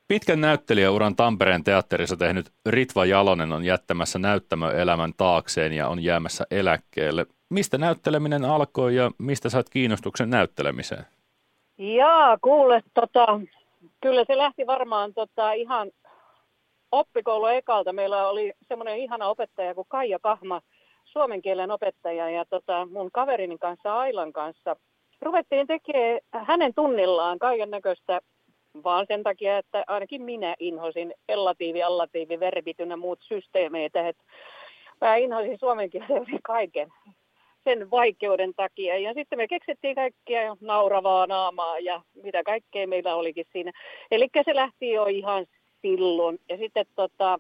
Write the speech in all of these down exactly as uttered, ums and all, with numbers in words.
Pitkän näyttelijäuran Tampereen teatterissa tehnyt Ritva Jalonen on jättämässä näyttämöelämän taakseen ja on jäämässä eläkkeelle. Mistä näytteleminen alkoi ja mistä saat kiinnostuksen näyttelemiseen? Jaa, kuule, tota, kyllä se lähti varmaan tota, ihan oppikoulu ekalta. Meillä oli semmoinen ihana opettaja kuin Kaija Kahma, suomen kielen opettaja, ja tota, mun kaverini kanssa Ailan kanssa ruvettiin tekemään hänen tunnillaan kaiken näköistä, vaan sen takia, että ainakin minä inhosin ellatiivi, allatiivi, verbit ynnä muut systeemeitä, että mä inhosin suomen kielen kaiken sen vaikeuden takia. Ja sitten me keksittiin kaikkia nauravaa naamaa ja mitä kaikkea meillä olikin siinä. Eli se lähti jo ihan silloin. Ja sitten tota,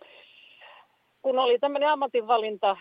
kun oli tämmöinen ammatinvalinta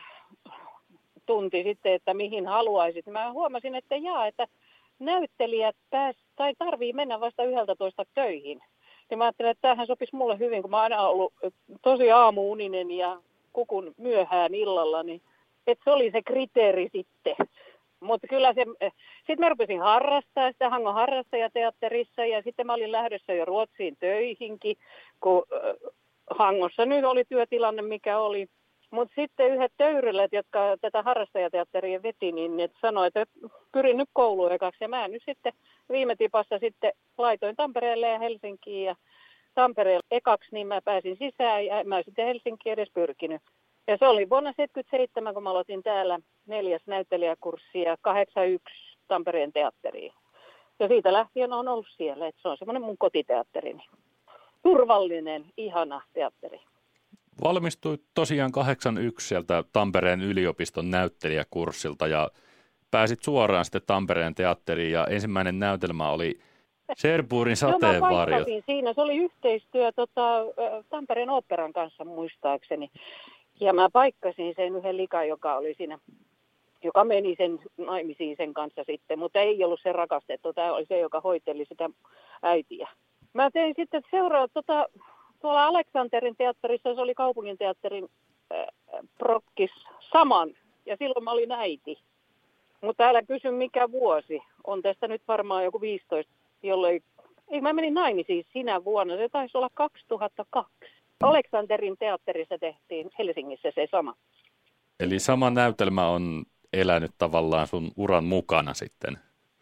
tunti sitten, että mihin haluaisit, mä huomasin, että jaa, että näyttelijät pääs, tai tarvii mennä vasta yhdeltätoista töihin. Ja mä ajattelin, että tämähän sopisi mulle hyvin, kun mä oon aina ollut tosi aamuuninen ja kukun myöhään illalla, niin että se oli se kriteeri sitten. Mutta kyllä se, sitten mä rupesin harrastaa sitä Hangon harrastajateatterissa ja sitten mä olin lähdössä jo Ruotsiin töihinkin, kun Hangossa nyt oli työtilanne mikä oli. Mutta sitten yhdet töyrylät, jotka tätä harrastajateatteria veti, niin ne sanoi, että pyrin nyt kouluun ekaksi. Ja mä nyt sitten viime tipassa sitten laitoin Tampereelle ja Helsinkiin ja Tampereelle ekaksi, niin mä pääsin sisään ja mä sitten Helsinkiin edes pyrkinyt. Ja se oli vuonna tuhatyhdeksänsataaseitsemänkymmentäseitsemän, kun mä aloitin täällä neljäs näyttelijäkurssi ja kahdeksankymmentäyksi Tampereen teatteriin. Ja siitä lähtien on ollut siellä, että se on semmoinen mun kotiteatterini. Turvallinen, ihana teatteri. Valmistuit tosiaan kahdeksankymmentäyksi sieltä Tampereen yliopiston näyttelijäkurssilta ja pääsit suoraan sitten Tampereen teatteriin ja ensimmäinen näytelmä oli Cherbourgin sateenvarjot. No, siinä, se oli yhteistyö tota, Tampereen oopperan kanssa muistaakseni. Ja mä paikkasin sen yhden likan, joka oli siinä, joka meni sen naimisiin sen kanssa sitten, mutta ei ollut se rakastettu. Tämä oli se, joka hoiteli sitä äitiä. Mä tein sitten seuraa tota, tuolla Aleksanterin teatterissa, se oli kaupunginteatterin äh, prokkis saman. Ja silloin mä olin äiti. Mutta älä kysy mikä vuosi. On tästä nyt varmaan joku viisitoista, jollei... Ei, mä menin naimisiin sinä vuonna. Se taisi olla kaksituhattakaksi. Aleksanterin teatterissa tehtiin Helsingissä se sama. Eli sama näytelmä on elänyt tavallaan sun uran mukana sitten?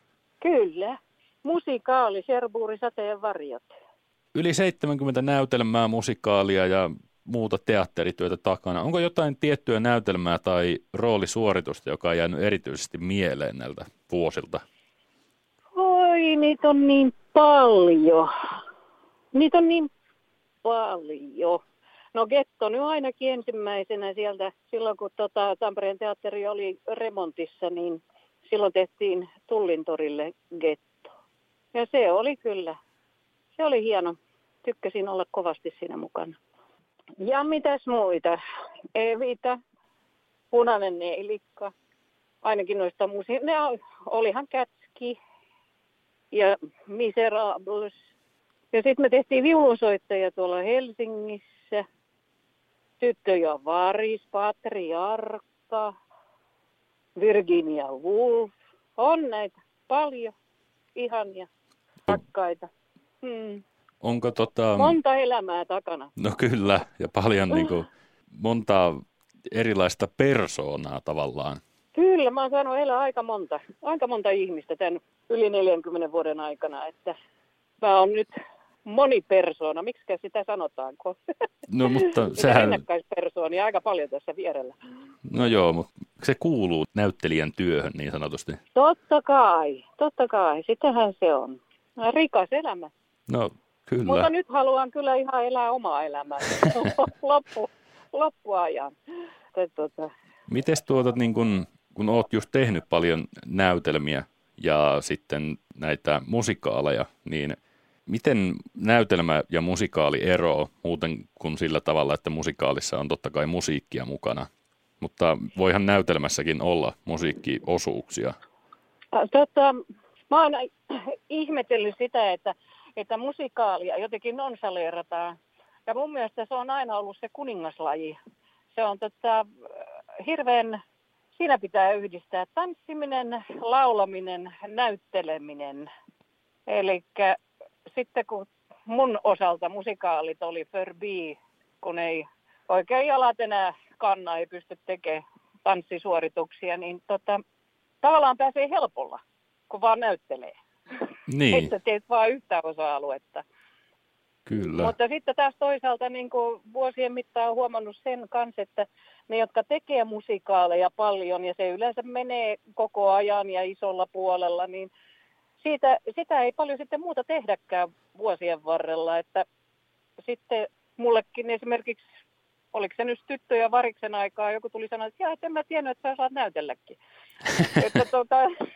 Kyllä. Musikaali, Cherbourgin sateenvarjot. Yli seitsemänkymmentä näytelmää, musikaalia ja muuta teatterityötä takana. Onko jotain tiettyä näytelmää tai roolisuoritusta, joka on jäänyt erityisesti mieleen näiltä vuosilta? Oi, niitä on niin paljon. Niitä on niin paljon. No Getto nyt ainakin ensimmäisenä sieltä, silloin kun tota, Tampereen teatteri oli remontissa, niin silloin tehtiin Tullintorille Getto. Ja se oli kyllä, se oli hieno. Tykkäsin olla kovasti siinä mukana. Ja mitäs muita? Evita, Punainen neilikka, ainakin noista musiikista. Ne olihan Kätski ja Miserables. Ja sitten me tehtiin viulunsoittajia tuolla Helsingissä. Tyttö ja Varis, Patriarkka, Virginia Woolf. On näitä paljon ihania, rakkaita. Hmm. Onko tota... Monta elämää takana. No kyllä, ja paljon niin kuin, monta erilaista persoonaa tavallaan. Kyllä, mä oon saanut elää aika monta, aika monta ihmistä tämän yli neljänkymmenen vuoden aikana, että mä oon nyt monipersoona, miksikä sitä sanotaanko? No mutta sehän... Rinnakkaispersoonia aika paljon tässä vierellä. No joo, mutta se kuuluu näyttelijän työhön niin sanotusti. Totta kai, totta kai, sitähän se on. Rikas elämä. No kyllä. Mutta nyt haluan kyllä ihan elää omaa elämää loppu, loppuajan. Tuota. Mites tuota, niin kun, kun oot just tehnyt paljon näytelmiä ja sitten näitä musikaaleja, niin miten näytelmä ja musikaali eroaa muuten kuin sillä tavalla, että musikaalissa on totta kai musiikkia mukana, mutta voihan näytelmässäkin olla musiikkiosuuksia? Tota, mä oon ihmetellyt sitä, että, että musikaalia jotenkin nonsaleerataan. Ja mun mielestä se on aina ollut se kuningaslaji. Se on tota, hirveän, siinä pitää yhdistää tanssiminen, laulaminen, näytteleminen. Eli sitten kun mun osalta musikaalit oli förbi, kun ei oikein jalat enää kanna, ei pysty tekemään tanssisuorituksia, niin tota, tavallaan pääsee helpolla, kun vaan näyttelee. Niin. Että teet vaan yhtä osa-aluetta. Kyllä. Mutta sitten taas toisaalta niin kuin vuosien mittaan on huomannut sen kanssa, että ne, jotka tekee musikaaleja paljon ja se yleensä menee koko ajan ja isolla puolella, niin siitä, sitä ei paljon sitten muuta tehdäkään vuosien varrella. Että sitten mullekin esimerkiksi, oliko se nyt tyttö ja variksen aikaa, joku tuli sanoa, että, että en mä tiennyt, että sä saat näytelläkin. että tota,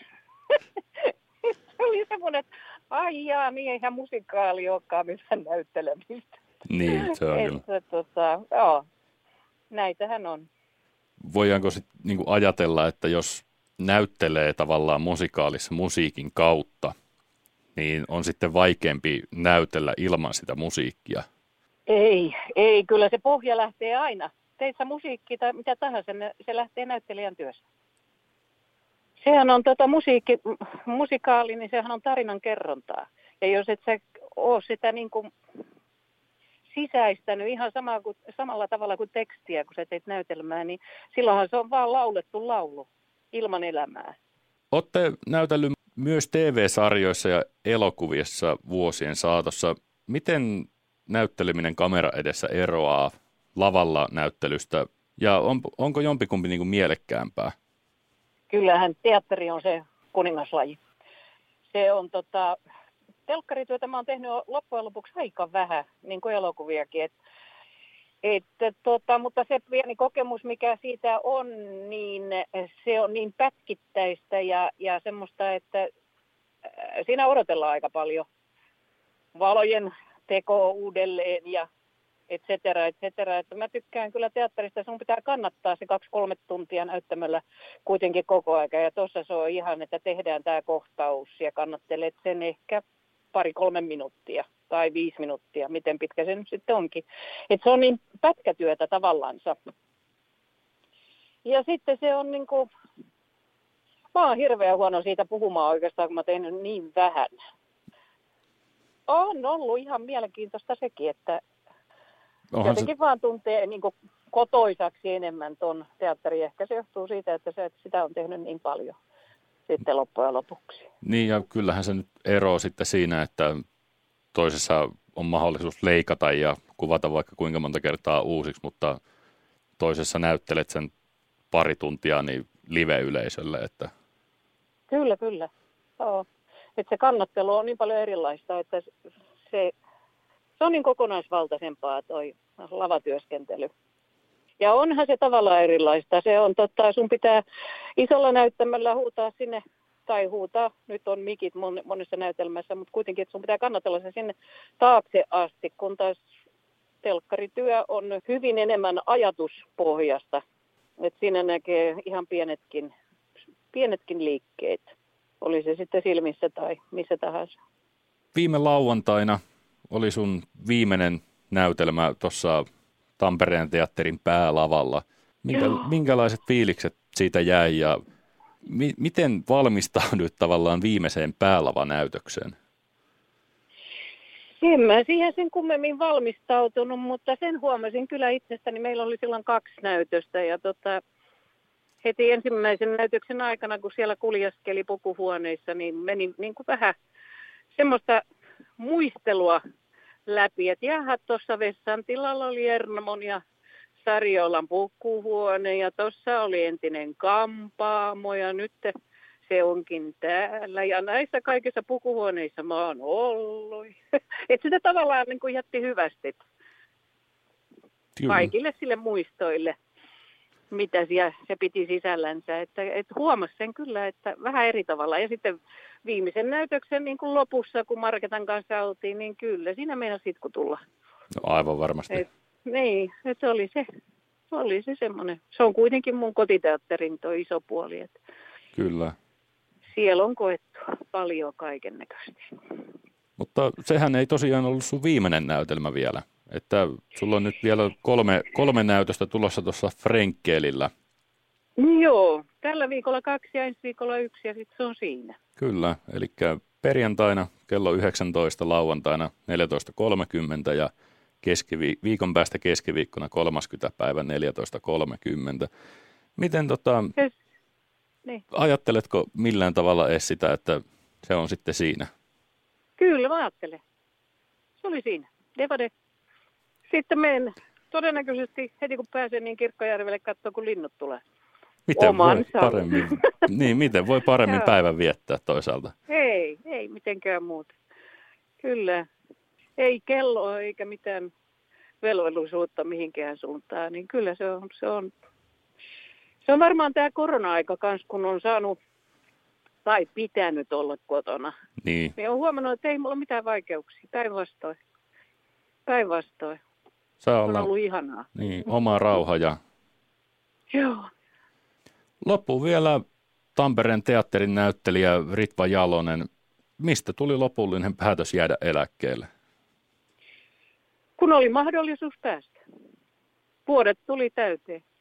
se oli semmoinen, että ai jaa, niin eihän musikaali olekaan mitään näyttelemistä. Niin, se on kyllä. Että, tota, joo, näitähän on. Voidaanko sitten niinku ajatella, että jos näyttelee tavallaan musikaalissa musiikin kautta, niin on sitten vaikeampi näytellä ilman sitä musiikkia? Ei, ei, kyllä se pohja lähtee aina. Teissä musiikki tai mitä tahansa, se lähtee näyttelijän työssä. Sehän on tota musiikki, musikaali, niin sehän on tarinan kerrontaa. Ja jos et sä ole sitä niin kuin sisäistänyt ihan sama kuin, samalla tavalla kuin tekstiä, kun sä teet näytelmää, niin silloinhan se on vaan laulettu laulu ilman elämää. Olette näytellyt myös T V-sarjoissa ja elokuvissa vuosien saatossa. Miten näytteleminen kamera edessä eroaa lavalla näyttelystä ja on, onko jompikumpi niin kuin mielekkäämpää? Kyllähän teatteri on se kuningaslaji. Se on tota, telkkarityötä mä oon tehnyt loppujen lopuksi aika vähän, niin kuin elokuviakin. Et, et, tota, mutta se pieni kokemus, mikä siitä on, niin se on niin pätkittäistä ja, ja semmoista, että siinä odotellaan aika paljon valojen tekoa uudelleen ja et cetera, et cetera. Että mä tykkään kyllä teatterista, sun pitää kannattaa se kaksi kolme tuntia näyttämällä kuitenkin koko aika. Ja tuossa se on ihan, että tehdään tämä kohtaus ja kannattelet sen ehkä pari kolme minuuttia tai viisi minuuttia, miten pitkä se nyt sitten onkin. Että se on niin pätkätyötä tavallansa. Ja sitten se on niin kuin, mä oon hirveän huono siitä puhumaan oikeastaan, kun mä tehnyt niin vähän. On ollut ihan mielenkiintoista sekin, että Onhan jotenkin se vaan tuntee niin kuin kotoisaksi enemmän ton teatteri. Ehkä se johtuu siitä, että se, että sitä on tehnyt niin paljon sitten loppujen lopuksi. Niin ja kyllähän se nyt eroo sitten siinä, että toisessa on mahdollisuus leikata ja kuvata vaikka kuinka monta kertaa uusiksi, mutta toisessa näyttelet sen pari tuntia niin live-yleisölle. Että Kyllä, kyllä. Joo. Että se kannattelu on niin paljon erilaista, että se... Se on niin kokonaisvaltaisempaa toi lavatyöskentely. Ja onhan se tavallaan erilaista. Se on totta, sun pitää isolla näyttämällä huutaa sinne, tai huutaa, nyt on mikit monessa näytelmässä, mutta kuitenkin, että sun pitää kannatella se sinne taakse asti, kun taas telkkarityö on hyvin enemmän ajatuspohjasta. Että siinä näkee ihan pienetkin, pienetkin liikkeet, oli se sitten silmissä tai missä tahansa. Viime lauantaina oli sun viimeinen näytelmä tuossa Tampereen teatterin päälavalla. Minkä, minkälaiset fiilikset siitä jäi ja mi, miten valmistauduit tavallaan viimeiseen päälavanäytökseen? En mä siihen sen kummemmin valmistautunut, mutta sen huomasin kyllä itsestäni. Meillä oli silloin kaksi näytöstä ja tota, heti ensimmäisen näytöksen aikana, kun siellä kuljaskeli pukuhuoneissa, niin meni niin kuin vähän semmoista muistelua läpi, että jaha, tuossa vessan tilalla oli Ernamon ja Sariolan pukuhuone ja tuossa oli entinen kampaamo ja nyt se onkin täällä ja näissä kaikissa pukuhuoneissa mä oon ollut. Että sitä tavallaan niin kuin jätti hyvästit Kyllä. kaikille sille muistoille, mitä se piti sisällänsä. Että, että huomasi sen kyllä, että vähän eri tavalla. Ja sitten viimeisen näytöksen niin kuin lopussa, kun Marketan kanssa oltiin, niin kyllä siinä meinasi itku tulla. No aivan varmasti. Et, niin, että se oli se, oli se semmoinen. Se on kuitenkin mun kotiteatterin tuo iso puoli. Että kyllä. Siellä on koettu paljon kaikennäköistä. Mutta sehän ei tosiaan ollut sun viimeinen näytelmä vielä. Että sulla on nyt vielä kolme, kolme näytöstä tulossa tuossa Frenkelillä. Joo, tällä viikolla kaksi ja ensi viikolla yksi ja sitten se on siinä. Kyllä, eli perjantaina kello yhdeksäntoista lauantaina neljätoista kolmekymmentä ja keskivi- viikon päästä keskiviikkona kolmaskymmenes päivä neljätoista kolmekymmentä. Miten tota, Yes. Niin. ajatteletko millään tavalla edes sitä, että se on sitten siinä? Kyllä, mä ajattelen. Se oli siinä. Devade. Sitten menen todennäköisesti heti kun pääsen niin Kirkkojärvelle katsoa, kun linnut tulee. Miten Oman voi salon. paremmin, niin, miten voi paremmin Joo. päivän viettää toisaalta? Ei, ei mitenkään muuta. Kyllä. Ei kelloa eikä mitään velvollisuutta mihinkään suuntaan, niin kyllä se on, se on, se on varmaan tämä korona-aika kanssa, kun on saanut tai pitänyt olla kotona. Niin, Niin olen huomannut, että ei mulla ole mitään vaikeuksia. Päinvastoin. Päinvastoin. saa On olla ollut ihanaa. niin, oma rauha. Ja Joo. loppuun vielä Tampereen teatterin näyttelijä Ritva Jalonen. Mistä tuli lopullinen päätös jäädä eläkkeelle? Kun oli mahdollisuus päästä. Vuodet tuli täyteen.